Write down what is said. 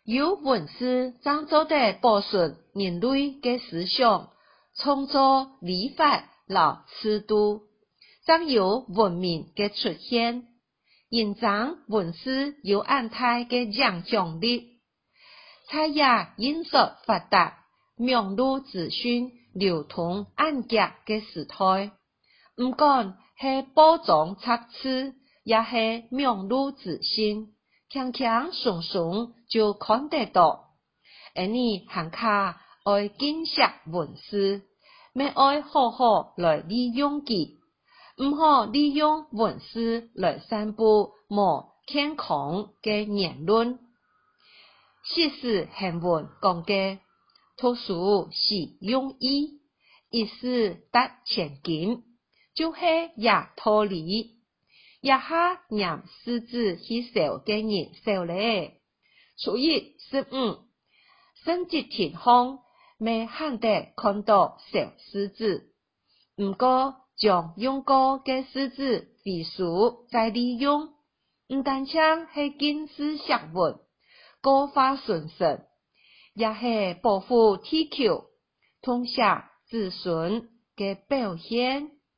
有文字创造的保存人类的思想，创造礼法和制度，才有文明的出现，印证文字有安泰的影响力。在也印刷发达、网络资讯流通按揭的时代，不管是报章杂志，也是网络资讯，轻轻松松就看得到。而你还卡爱珍惜文字，要爱好好来利用它，唔好利用文字来散布无健康的言论。事实行文讲嘅，读书是用意，一时得千金，就是也道理。也下让狮子去烧嘅人烧咧。初一15，圣节天空未罕得看到小狮子，不过将用过嘅狮子废书再利用，唔单止系警示学文。高发顺神，也是保护地球、通下子孙嘅表现。